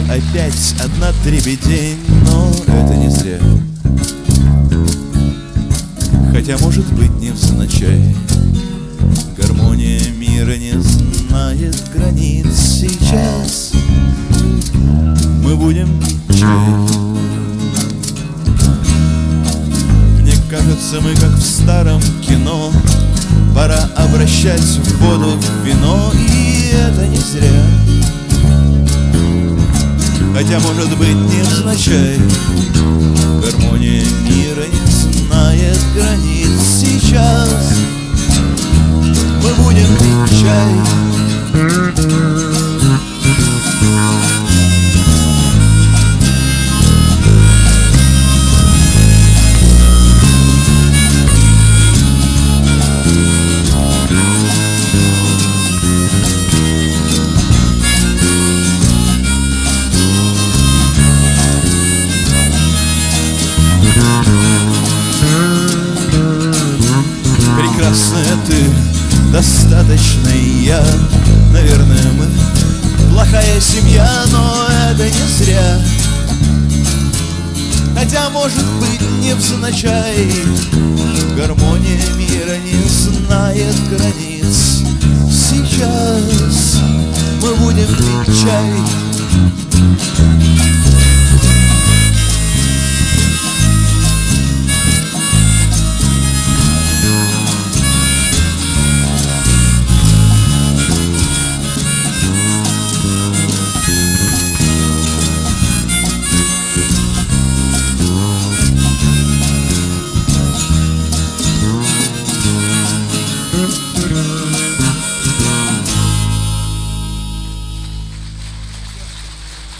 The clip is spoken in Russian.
опять одна дребедень, но это не зря. Хотя, может быть, невзначай. Гармония мира не знает границ. Сейчас мы будем пить чай. Мне кажется, мы как в старом кино. Пора обращать воду в вино, и это не зря. Хотя, может быть, невзначай. Гармония мира не знает границ. Сейчас мы будем пить чай. Прекрасная ты, достаточный я. Наверное, мы плохая семья, но это не зря. Хотя, может быть, невзначай. Гармония мира не знает границ. Сейчас мы будем пить чай.